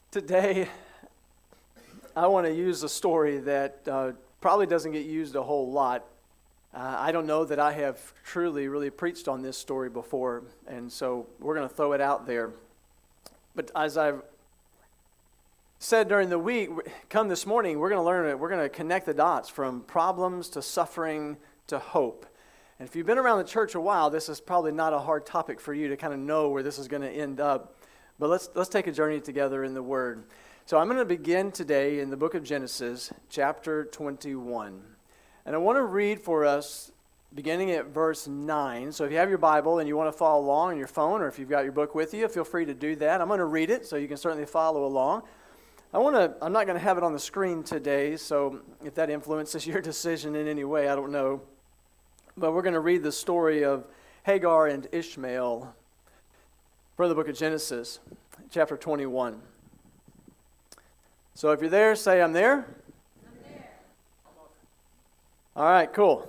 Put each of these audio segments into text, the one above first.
Today, I want to use a story that probably doesn't get used a whole lot. I don't know that I have truly really preached on this story before, and so we're going to throw it out there. But as I've said during the week, come this morning, we're going to learn it. We're going to connect the dots from problems to suffering to hope. And if you've been around the church a while, this is probably not a hard topic for you to kind of know where this is going to end up. But let's take a journey together in the Word. So I'm going to begin today in the book of Genesis, chapter 21. And I want to read for us beginning at verse 9. So if you have your Bible and you want to follow along on your phone, or if you've got your book with you, feel free to do that. I'm going to read it so you can certainly follow along. I'm not going to have it on the screen today, so if that influences your decision in any way, I don't know. But we're going to read the story of Hagar and Ishmael from the book of Genesis, chapter 21. So if you're there, say, I'm there. I'm there. All right, cool.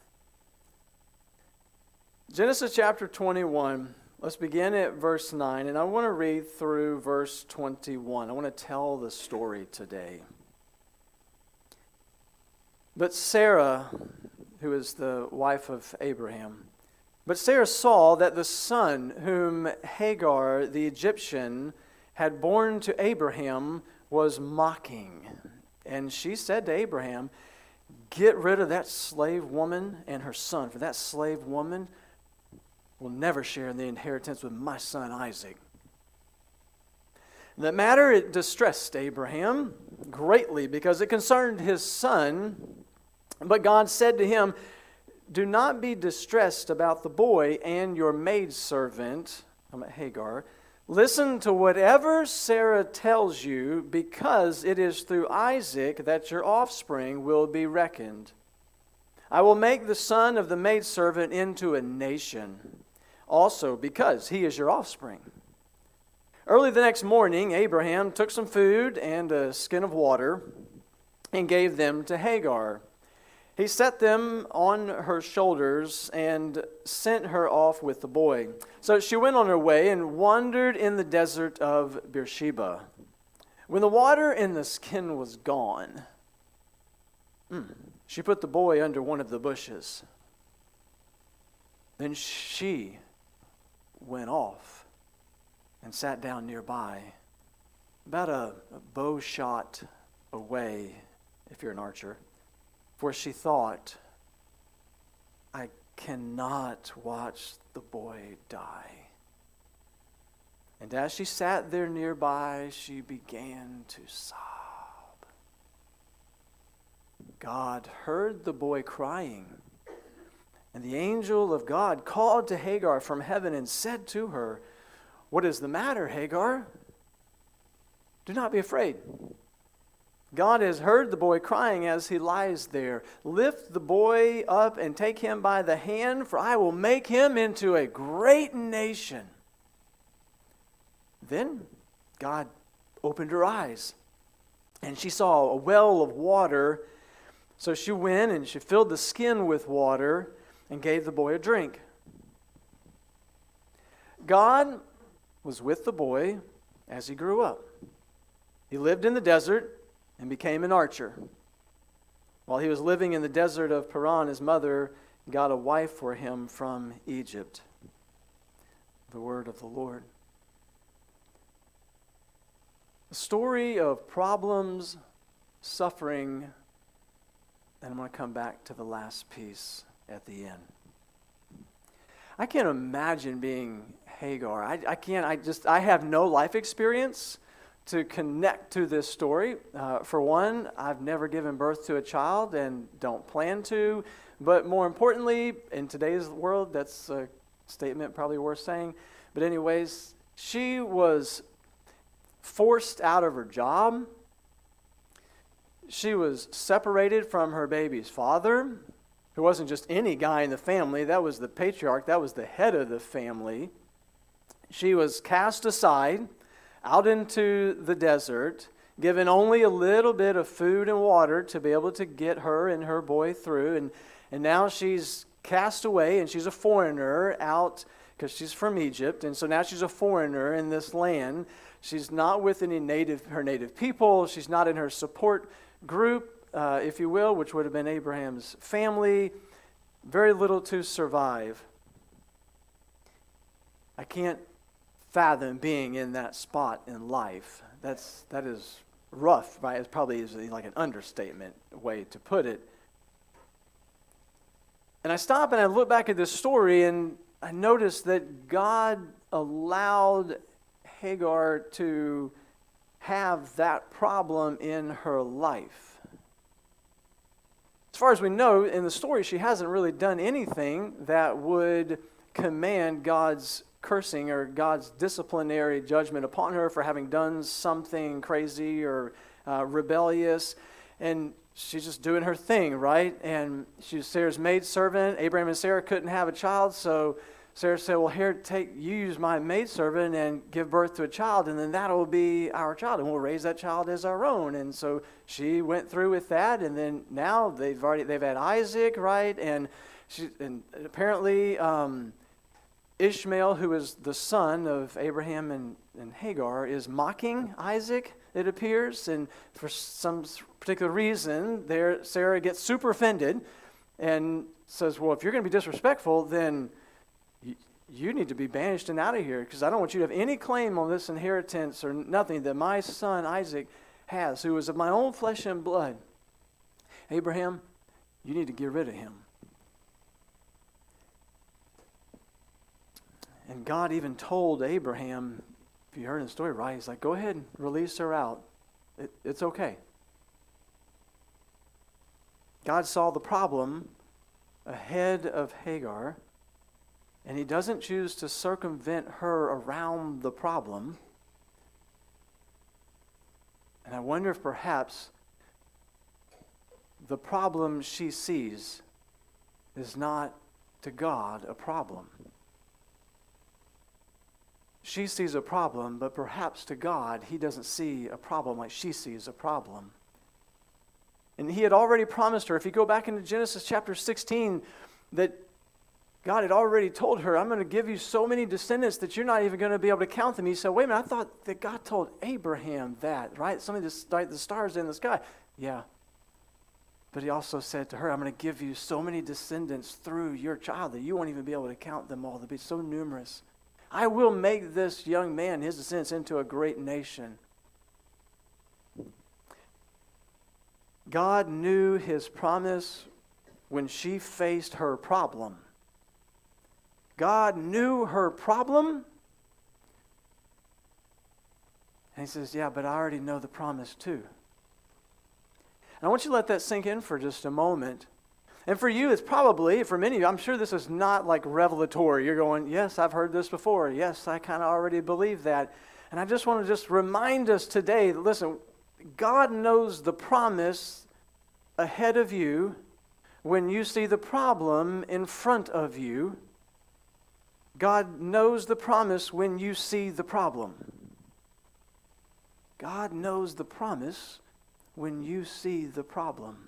Genesis chapter 21. Let's begin at verse 9, and I want to read through verse 21. I want to tell the story today. But Sarah, who is the wife of Abraham, but Sarah saw that the son whom Hagar the Egyptian had borne to Abraham was mocking. And she said to Abraham, "Get rid of that slave woman and her son, for that slave woman will never share in the inheritance with my son Isaac." The matter, it distressed Abraham greatly because it concerned his son. But God said to him, "Do not be distressed about the boy and your maidservant," Hagar. "Listen to whatever Sarah tells you, because it is through Isaac that your offspring will be reckoned. I will make the son of the maidservant into a nation, also because he is your offspring." Early the next morning, Abraham took some food and a skin of water and gave them to Hagar. He set them on her shoulders and sent her off with the boy. So she went on her way and wandered in the desert of Beersheba. When the water in the skin was gone, she put the boy under one of the bushes. Then she went off and sat down nearby, about a bow shot away, if you're an archer. For she thought, "I cannot watch the boy die." And as she sat there nearby, she began to sob. God heard the boy crying, and the angel of God called to Hagar from heaven and said to her, "What is the matter, Hagar? Do not be afraid. God has heard the boy crying as he lies there. Lift the boy up and take him by the hand, for I will make him into a great nation." Then God opened her eyes, and she saw a well of water. So she went and she filled the skin with water and gave the boy a drink. God was with the boy as he grew up. He lived in the desert and became an archer. While he was living in the desert of Paran, his mother got a wife for him from Egypt. The word of the Lord. A story of problems, suffering, and I'm going to come back to the last piece at the end. I can't imagine being Hagar. I have no life experience to connect to this story. For one, I've never given birth to a child and don't plan to. But more importantly, in today's world, that's a statement probably worth saying. But anyways, she was forced out of her job. She was separated from her baby's father, who wasn't just any guy in the family. That was the patriarch. That was the head of the family. She was cast aside out into the desert, given only a little bit of food and water to be able to get her and her boy through. And now she's cast away, and she's a foreigner out because she's from Egypt, and so now she's a foreigner in this land. She's not with her native people. She's not in her support group, if you will, which would have been Abraham's family. Very little to survive. I can't fathom being in that spot in life. That is rough, right? It probably is like an understatement way to put it. And I stop and I look back at this story and I notice that God allowed Hagar to have that problem in her life. As far as we know, in the story, she hasn't really done anything that would command God's cursing or God's disciplinary judgment upon her for having done something crazy or rebellious. And she's just doing her thing, right? And she's Sarah's maidservant. Abraham and Sarah couldn't have a child, so Sarah said, well, here, use my maidservant and give birth to a child, and then that'll be our child, and we'll raise that child as our own. And so she went through with that, and then now they've had Isaac, right? And apparently Ishmael, who is the son of Abraham and Hagar, is mocking Isaac, it appears, and for some particular reason, Sarah gets super offended and says, well, if you're going to be disrespectful, then you need to be banished and out of here, because I don't want you to have any claim on this inheritance or nothing that my son Isaac has, who is of my own flesh and blood. Abraham, you need to get rid of him. And God even told Abraham, if you heard the story right, he's like, go ahead and release her out. It's okay. God saw the problem ahead of Hagar, and he doesn't choose to circumvent her around the problem. And I wonder if perhaps the problem she sees is not to God a problem. She sees a problem, but perhaps to God, he doesn't see a problem like she sees a problem. And he had already promised her, if you go back into Genesis chapter 16, that God had already told her, I'm going to give you so many descendants that you're not even going to be able to count them. He said, wait a minute, I thought that God told Abraham that, right? Some of the stars in the sky. Yeah. But he also said to her, I'm going to give you so many descendants through your child that you won't even be able to count them all. They'll be so numerous. I will make this young man, his descendants, into a great nation. God knew his promise when she faced her problem. God knew her problem. And he says, yeah, but I already know the promise too. And I want you to let that sink in for just a moment. And for you, it's probably, for many of you, I'm sure this is not like revelatory. You're going, yes, I've heard this before. Yes, I kind of already believe that. And I just want to remind us today, listen, God knows the promise ahead of you when you see the problem in front of you. God knows the promise when you see the problem. God knows the promise when you see the problem.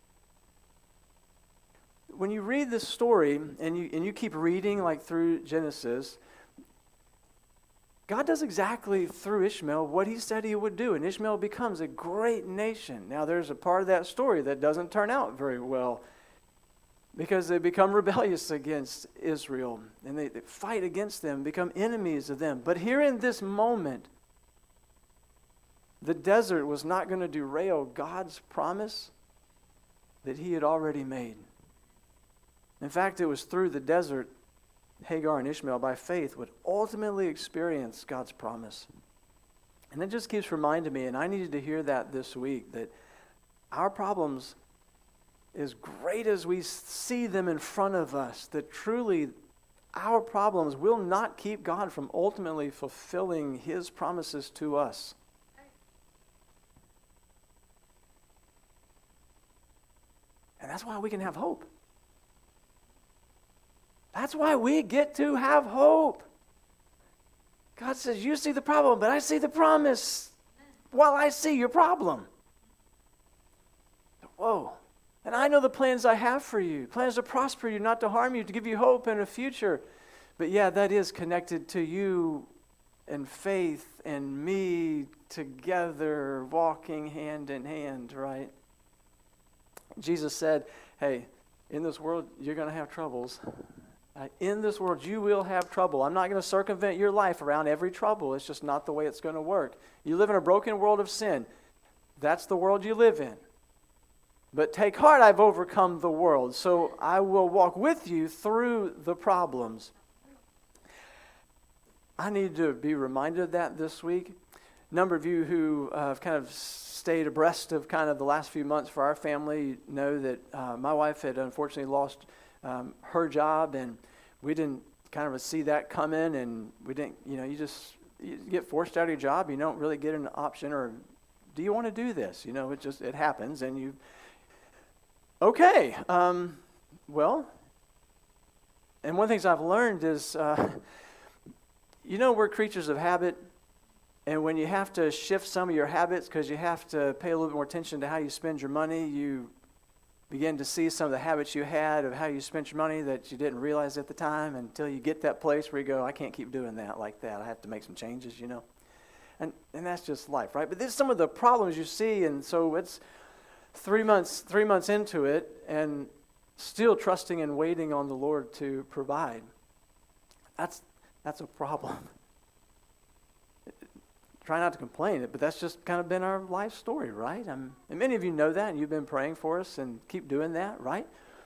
When you read this story and you keep reading like through Genesis, God does exactly through Ishmael what he said he would do, and Ishmael becomes a great nation. Now there's a part of that story that doesn't turn out very well because they become rebellious against Israel and they fight against them, become enemies of them. But here in this moment, the desert was not going to derail God's promise that he had already made. In fact, it was through the desert Hagar and Ishmael, by faith, would ultimately experience God's promise. And it just keeps reminding me, and I needed to hear that this week, that our problems, as great as we see them in front of us, that truly our problems will not keep God from ultimately fulfilling his promises to us. And that's why we can have hope. That's why we get to have hope. God says, you see the problem, but I see the promise while I see your problem. Whoa. And I know the plans I have for you. Plans to prosper you, not to harm you, to give you hope and a future. But yeah, that is connected to you and faith and me together, walking hand in hand, right? Jesus said, hey, in this world, you're going to have troubles. In this world, you will have trouble. I'm not going to circumvent your life around every trouble. It's just not the way it's going to work. You live in a broken world of sin. That's the world you live in. But take heart, I've overcome the world. So I will walk with you through the problems. I need to be reminded of that this week. A number of you who have kind of stayed abreast of kind of the last few months for our family know that my wife had unfortunately lost her job, and we didn't kind of see that coming, and we didn't, you get forced out of your job, you don't really get an option, or do you want to do this? It happens, and you, okay, well, and one of the things I've learned is, we're creatures of habit, and when you have to shift some of your habits because you have to pay a little bit more attention to how you spend your money, you begin to see some of the habits you had of how you spent your money that you didn't realize at the time until you get that place where you go, I can't keep doing that like that. I have to make some changes, And that's just life, right? But there's some of the problems you see, and so it's 3 months into it, and still trusting and waiting on the Lord to provide. That's a problem. Try not to complain, but that's just kind of been our life story, right? And many of you know that, and you've been praying for us, and keep doing that, right?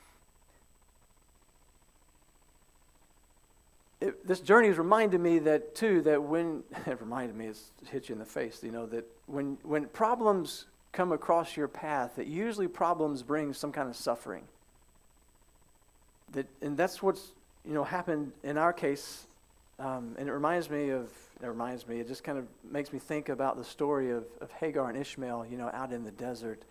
This journey has reminded me that when it reminded me, it hit you in the face, that when problems come across your path, that usually problems bring some kind of suffering. And that's what's happened in our case. And it just kind of makes me think about the story of Hagar and Ishmael, out in the desert.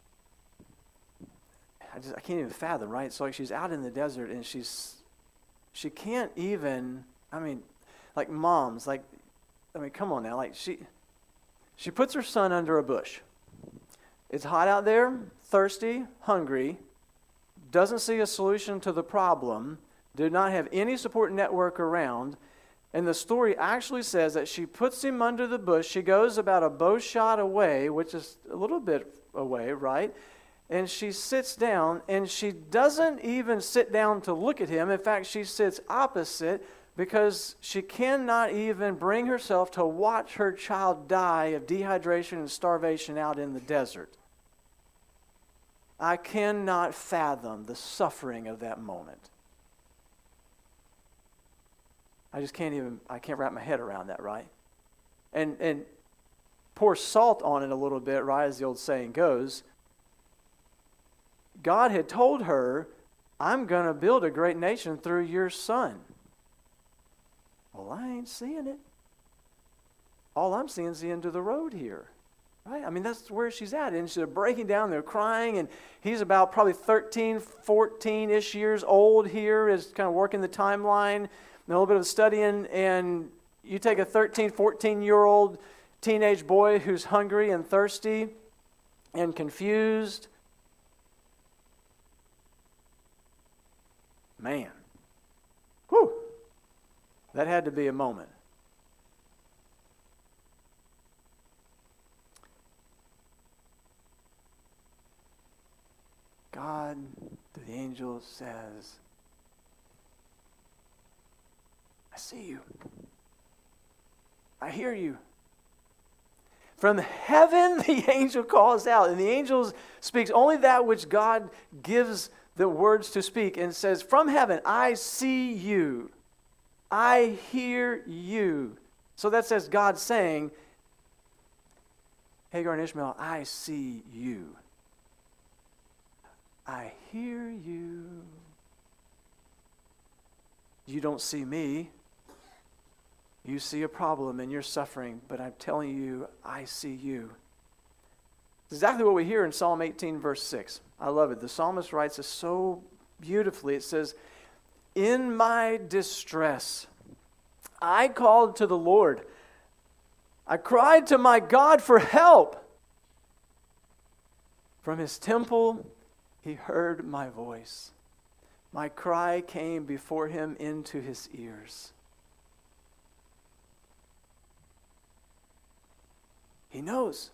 I can't even fathom, right? So she's out in the desert, and she can't even, like moms, come on now, she puts her son under a bush. It's hot out there, thirsty, hungry, doesn't see a solution to the problem, did not have any support network around. And the story actually says that she puts him under the bush. She goes about a bow shot away, which is a little bit away, right? And she sits down, and she doesn't even sit down to look at him. In fact, she sits opposite because she cannot even bring herself to watch her child die of dehydration and starvation out in the desert. I cannot fathom the suffering of that moment. I can't wrap my head around that, right? And pour salt on it a little bit, right, as the old saying goes. God had told her, I'm going to build a great nation through your son. Well, I ain't seeing it. All I'm seeing is the end of the road here, right? That's where she's at. And she's breaking down, they're crying, and he's about probably 13, 14-ish years old here, is kind of working the timeline. A little bit of studying, and you take a 13, 14-year-old teenage boy who's hungry and thirsty and confused. Man. Whew. That had to be a moment. God, through the angel, says, I see you. I hear you. From heaven, the angel calls out, and the angel speaks only that which God gives the words to speak, and says, from heaven, I see you. I hear you. So that says God saying, Hagar and Ishmael, I see you. I hear you. You don't see me. You see a problem and you're suffering, but I'm telling you, I see you. It's exactly what we hear in Psalm 18, verse 6. I love it. The psalmist writes it so beautifully. It says, in my distress, I called to the Lord. I cried to my God for help. From his temple, he heard my voice. My cry came before him into his ears. He knows.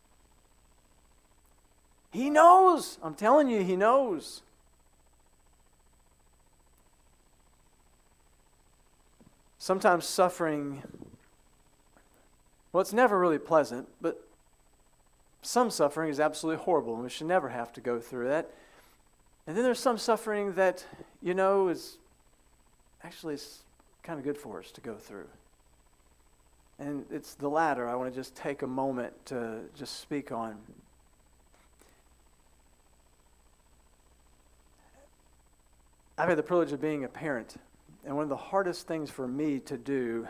He knows. I'm telling you, he knows. Sometimes suffering, well, it's never really pleasant, but some suffering is absolutely horrible, and we should never have to go through that. And then there's some suffering that, is actually kind of good for us to go through. And it's the latter I want to just take a moment to just speak on. I've had the privilege of being a parent, and one of the hardest things for me to do,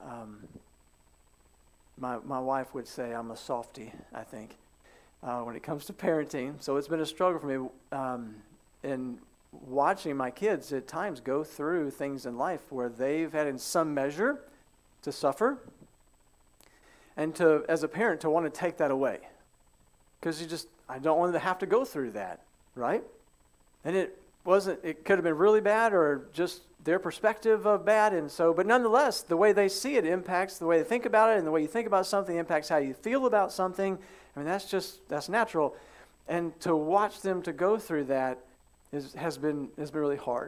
my wife would say I'm a softie, I think, when it comes to parenting. So it's been a struggle for me. And watching my kids at times go through things in life where they've had in some measure to suffer, and to, as a parent, to want to take that away. Because I don't want them to have to go through that, right? And it could have been really bad or just their perspective of bad, but nonetheless, the way they see it impacts the way they think about it, and the way you think about something impacts how you feel about something. I mean, that's natural. And to watch them to go through that has been really hard.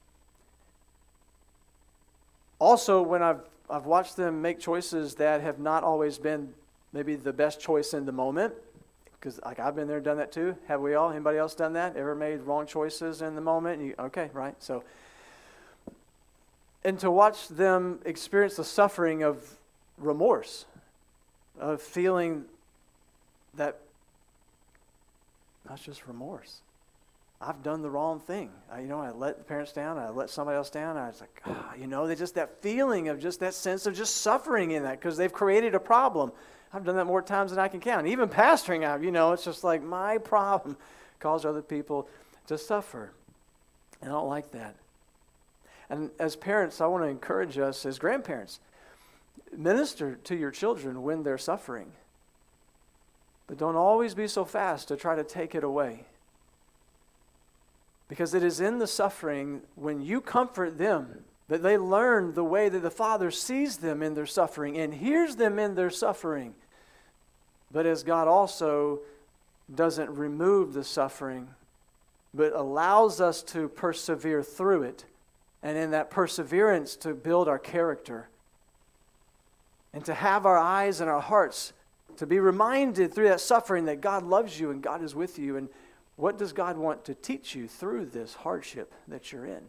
Also, when I've watched them make choices that have not always been maybe the best choice in the moment, because I've been there, done that too. Have we all? Anybody else done that? Ever made wrong choices in the moment? Okay, right. So, and to watch them experience the suffering of remorse, of feeling that that's just remorse. I've done the wrong thing. I let the parents down. I let somebody else down. I was like, they just that feeling of just that sense of just suffering in that because they've created a problem. I've done that more times than I can count. Even pastoring, it's just like my problem caused other people to suffer. And I don't like that. And as parents, I want to encourage us as grandparents, minister to your children when they're suffering. But don't always be so fast to try to take it away. Because it is in the suffering, when you comfort them, that they learn the way that the Father sees them in their suffering and hears them in their suffering. But as God also doesn't remove the suffering, but allows us to persevere through it, and in that perseverance to build our character, and to have our eyes and our hearts to be reminded through that suffering that God loves you and God is with you. And what does God want to teach you through this hardship that you're in?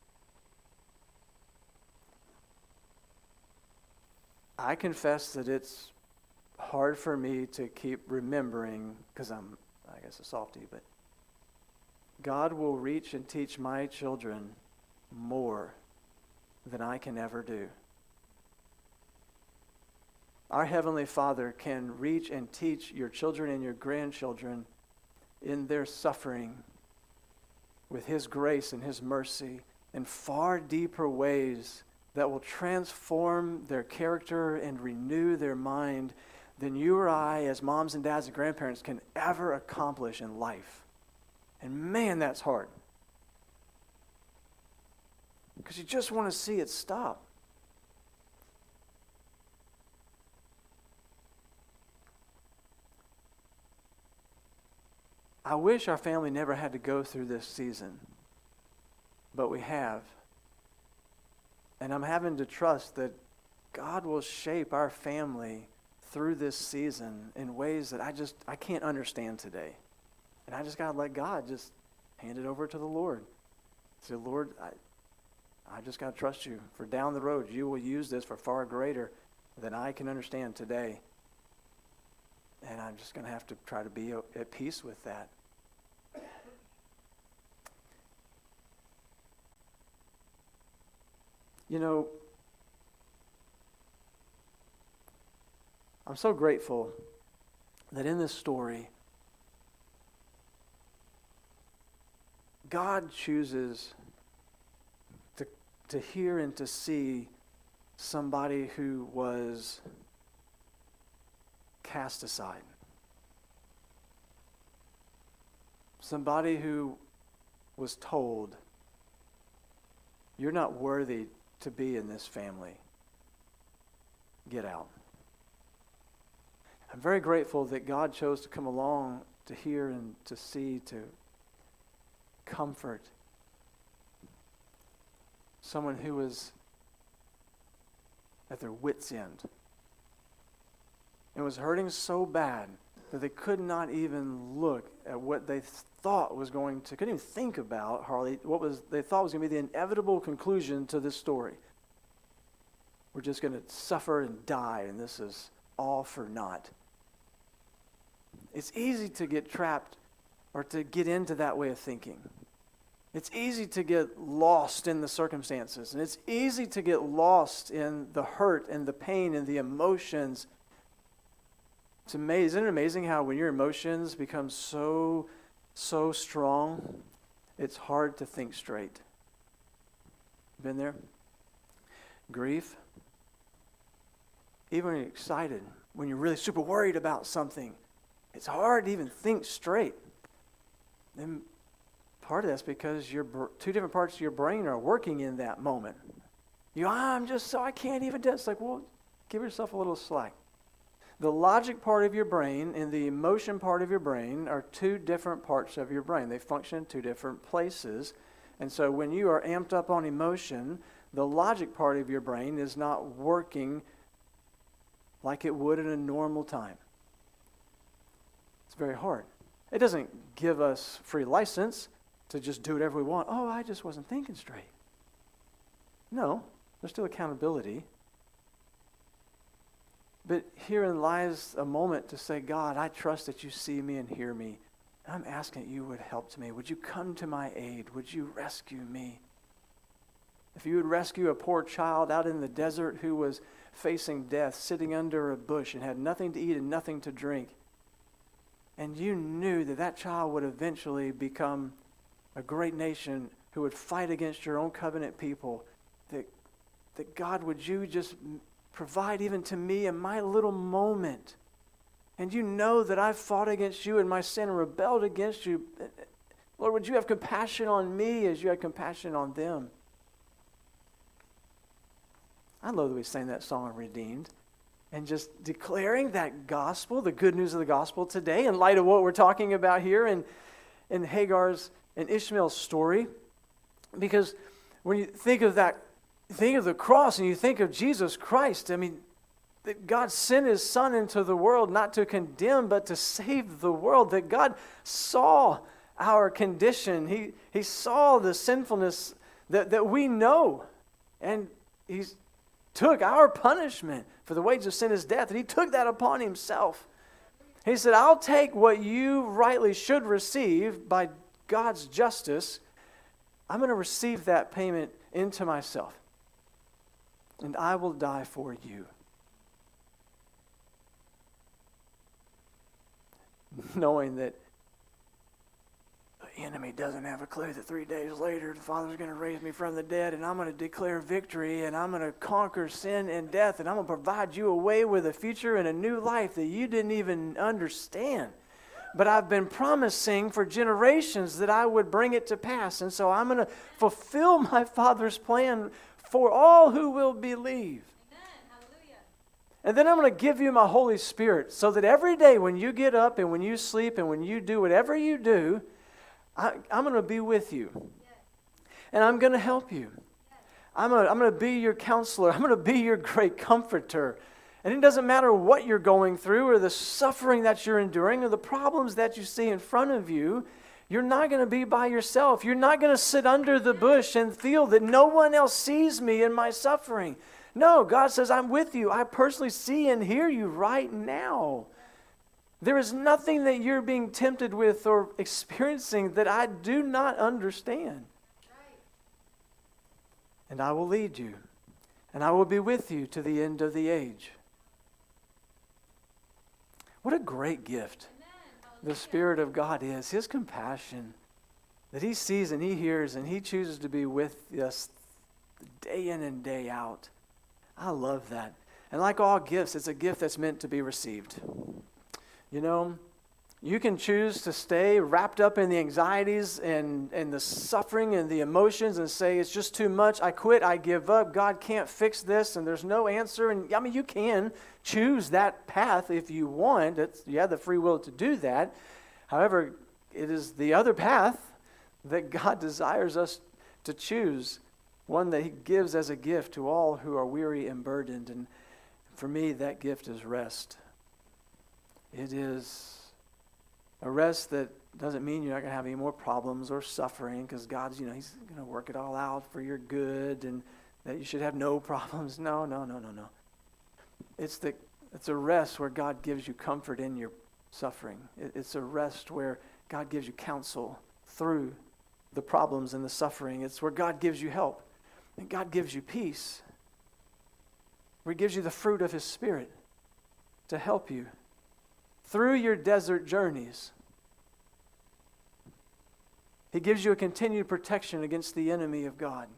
I confess that it's hard for me to keep remembering, because I'm, I guess, a softie, but God will reach and teach my children more than I can ever do. Our Heavenly Father can reach and teach your children and your grandchildren in their suffering with His grace and His mercy in far deeper ways that will transform their character and renew their mind than you or I, as moms and dads and grandparents, can ever accomplish in life. And man, that's hard. Because you just want to see it stop. I wish our family never had to go through this season, but we have. And I'm having to trust that God will shape our family through this season in ways that I can't understand today. And I just got to let God just hand it over to the Lord. Say, Lord, I just got to trust you for down the road. You will use this for far greater than I can understand today. And I'm just going to have to try to be at peace with that. I'm so grateful that in this story, God chooses to hear and to see somebody who was cast aside. Somebody who was told You're not worthy to be in this family. Get out. I'm very grateful that God chose to come along to hear and to see, to comfort someone who was at their wits' end and was hurting so bad that they could not even look at what they thought was going to, couldn't even think about, hardly, they thought was going to be the inevitable conclusion to this story. We're just going to suffer and die, and this is all for naught. It's easy to get trapped or to get into that way of thinking. It's easy to get lost in the circumstances, and it's easy to get lost in the hurt and the pain and the emotions. It's amazing. Isn't it amazing how when your emotions become so strong, it's hard to think straight? Been there? Grief. Even when you're excited, when you're really super worried about something, it's hard to even think straight. And part of that's because two different parts of your brain are working in that moment. I can't even do it. It's like, well, give yourself a little slack. The logic part of your brain and the emotion part of your brain are two different parts of your brain. They function in two different places. And so when you are amped up on emotion, the logic part of your brain is not working like it would in a normal time. It's very hard. It doesn't give us free license to just do whatever we want. Oh, I just wasn't thinking straight. No, there's still accountability. But herein lies a moment to say, God, I trust that you see me and hear me. I'm asking that you would help me. Would you come to my aid? Would you rescue me? If you would rescue a poor child out in the desert who was facing death, sitting under a bush and had nothing to eat and nothing to drink, and you knew that that child would eventually become a great nation who would fight against your own covenant people, that God, would you just provide even to me in my little moment? And you know that I've fought against you in my sin and rebelled against you. Lord, would you have compassion on me as you had compassion on them? I love that we sang that song, Redeemed. And just declaring that gospel, the good news of the gospel today, in light of what we're talking about here in Hagar's and Ishmael's story. Because when you think of that, think of the cross and you think of Jesus Christ, I mean, that God sent his Son into the world not to condemn, but to save the world. That God saw our condition. He saw the sinfulness that we know. And he's took our punishment, for the wages of sin is death, and he took that upon himself. He said, I'll take what you rightly should receive by God's justice. I'm going to receive that payment into myself, and I will die for you. Knowing that the enemy doesn't have a clue that 3 days later the Father's going to raise me from the dead, and I'm going to declare victory, and I'm going to conquer sin and death, and I'm going to provide you a way with a future and a new life that you didn't even understand. But I've been promising for generations that I would bring it to pass, and so I'm going to fulfill my Father's plan for all who will believe. And then I'm going to give you my Holy Spirit so that every day when you get up and when you sleep and when you do whatever you do, I'm going to be with you. And I'm going to help you. I'm going to be your counselor. I'm going to be your great comforter. And it doesn't matter what you're going through or the suffering that you're enduring or the problems that you see in front of you, you're not going to be by yourself. You're not going to sit under the bush and feel that no one else sees me in my suffering. No, God says, I'm with you. I personally see and hear you right now. There is nothing that you're being tempted with or experiencing that I do not understand. And I will lead you, and I will be with you to the end of the age. What a great gift the Spirit of God is. His compassion that He sees and He hears and He chooses to be with us day in and day out. I love that. And like all gifts, it's a gift that's meant to be received. You know, You can choose to stay wrapped up in the anxieties and the suffering and the emotions and say, it's just too much, I quit, I give up, God can't fix this, and there's no answer. And I mean, you can choose that path if you want. You have the free will to do that. However, it is the other path that God desires us to choose, one that He gives as a gift to all who are weary and burdened. And for me, that gift is rest. It is a rest that doesn't mean you're not going to have any more problems or suffering, because God's, He's going to work it all out for your good and that you should have no problems. No. It's a rest where God gives you comfort in your suffering. It's a rest where God gives you counsel through the problems and the suffering. It's where God gives you help and God gives you peace, where He gives you the fruit of His Spirit to help you through your desert journeys. He gives you a continued protection against the enemy of God.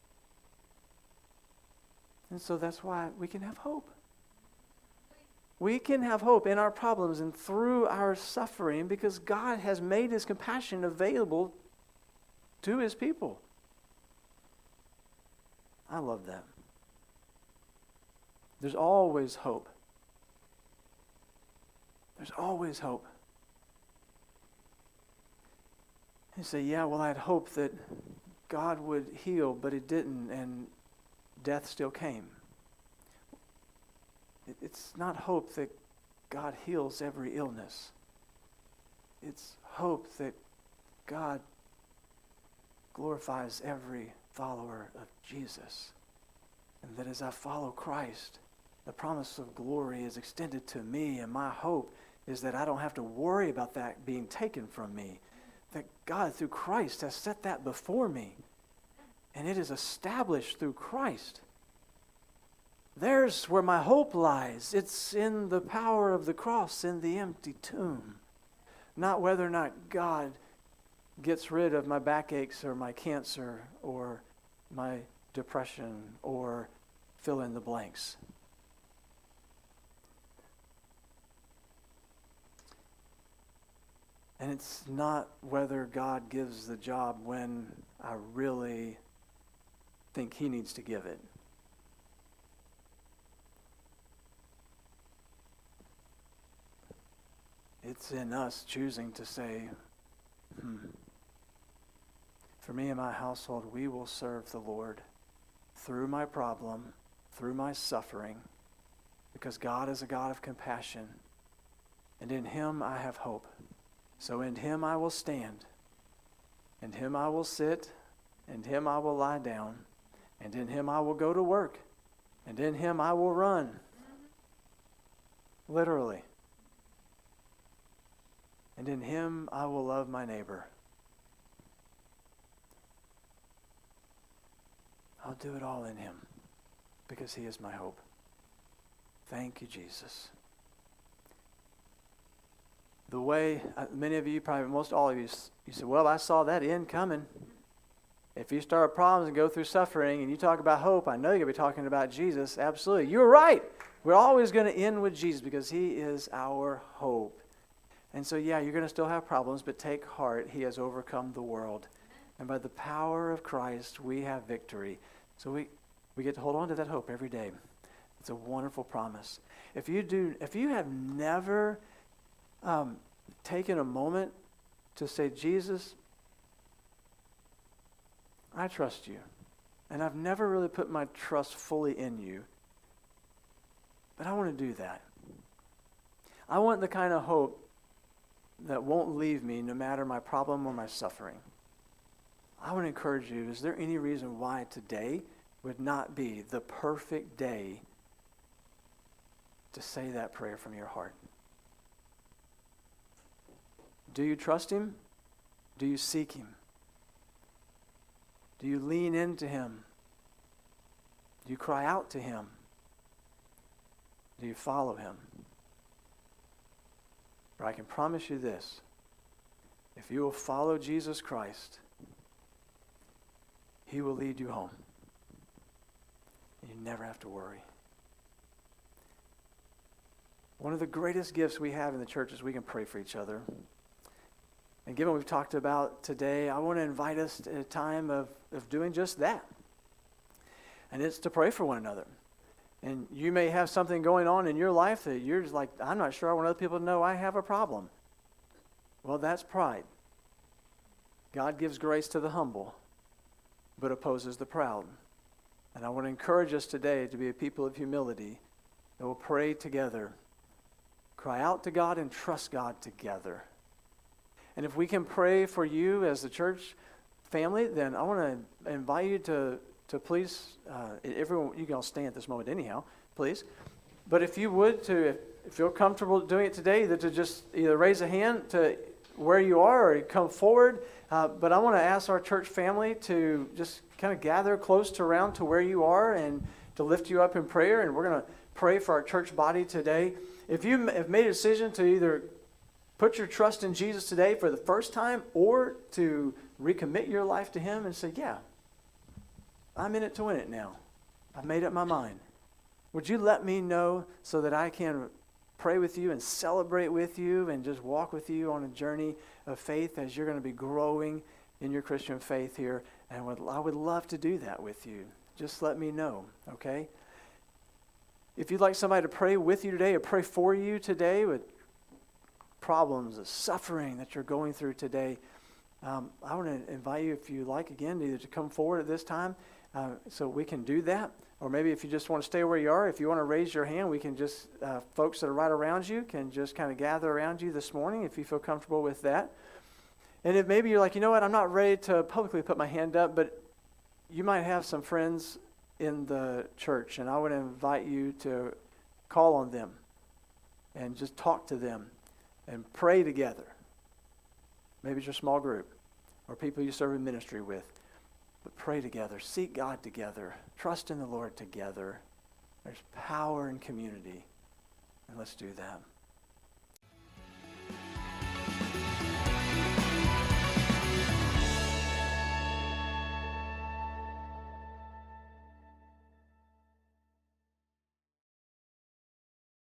And so that's why we can have hope. We can have hope in our problems and through our suffering, because God has made His compassion available to His people. I love that. There's always hope. There's always hope. You say, yeah, well, I'd hope that God would heal, but He didn't, and death still came. It's not hope that God heals every illness. It's hope that God glorifies every follower of Jesus. And that as I follow Christ, the promise of glory is extended to me, and my hope is that I don't have to worry about that being taken from me. That God, through Christ, has set that before me. And it is established through Christ. There's where my hope lies. It's in the power of the cross, in the empty tomb. Not whether or not God gets rid of my backaches or my cancer or my depression or fill in the blanks. And it's not whether God gives the job when I really think He needs to give it. It's in us choosing to say, for me and my household, we will serve the Lord through my problem, through my suffering, because God is a God of compassion, and in Him I have hope. So in Him I will stand, in Him I will sit, in Him I will lie down, and in Him I will go to work, and in Him I will run. Literally. And in Him I will love my neighbor. I'll do it all in Him, because He is my hope. Thank you, Jesus. The way, many of you, probably most all of you, you say, well, I saw that end coming. If you start problems and go through suffering and you talk about hope, I know you're going to be talking about Jesus. Absolutely. You're right. We're always going to end with Jesus because He is our hope. And so, yeah, you're going to still have problems, but take heart. He has overcome the world. And by the power of Christ, we have victory. So we get to hold on to that hope every day. It's a wonderful promise. If you have never taken a moment to say, Jesus, I trust you. And I've never really put my trust fully in you. But I want to do that. I want the kind of hope that won't leave me no matter my problem or my suffering. I want to encourage you, is there any reason why today would not be the perfect day to say that prayer from your heart? Do you trust Him? Do you seek Him? Do you lean into Him? Do you cry out to Him? Do you follow Him? For I can promise you this, if you will follow Jesus Christ, He will lead you home. You never have to worry. One of the greatest gifts we have in the church is we can pray for each other. And given what we've talked about today, I want to invite us to a time of doing just that. And it's to pray for one another. And you may have something going on in your life that you're just like, I'm not sure I want other people to know I have a problem. Well, that's pride. God gives grace to the humble, but opposes the proud. And I want to encourage us today to be a people of humility that will pray together, cry out to God, and trust God together. And if we can pray for you as the church family, then I want to invite you to please, everyone, you can all stand at this moment anyhow, please. But if you would, if you feel comfortable doing it today, to just either raise a hand to where you are or come forward. But I want to ask our church family to just kind of gather close to around to where you are and to lift you up in prayer. And we're going to pray for our church body today. If you have made a decision to either put your trust in Jesus today for the first time or to recommit your life to Him and say, yeah, I'm in it to win it now. I've made up my mind. Would you let me know so that I can pray with you and celebrate with you and just walk with you on a journey of faith as you're going to be growing in your Christian faith here? And I would love to do that with you. Just let me know, okay? If you'd like somebody to pray with you today or pray for you today with problems, the suffering that you're going through today, I want to invite you, if you like, again, either to come forward at this time so we can do that. Or maybe if you just want to stay where you are, if you want to raise your hand, we can just, folks that are right around you can just kind of gather around you this morning if you feel comfortable with that. And if maybe you're like, you know what, I'm not ready to publicly put my hand up, but you might have some friends in the church, and I would invite you to call on them and just talk to them and pray together. Maybe it's your small group or people you serve in ministry with. But pray together, seek God together, trust in the Lord together. There's power in community, and let's do that.